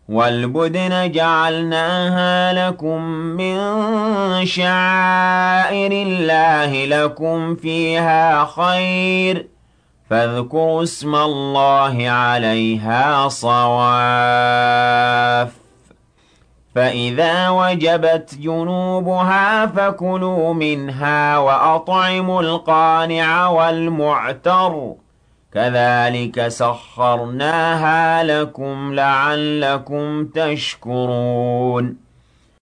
وَالْبُدْنَ جَعَلْنَاهَا لَكُم مِّن شَعَائِرِ اللَّهِ لَكُمْ فِيهَا خَيْرٌ فاذكروا اسم الله عليها صواف فإذا وجبت جنوبها فكلوا منها وأطعموا القانع والمعتر كذلك سخرناها لكم لعلكم تشكرون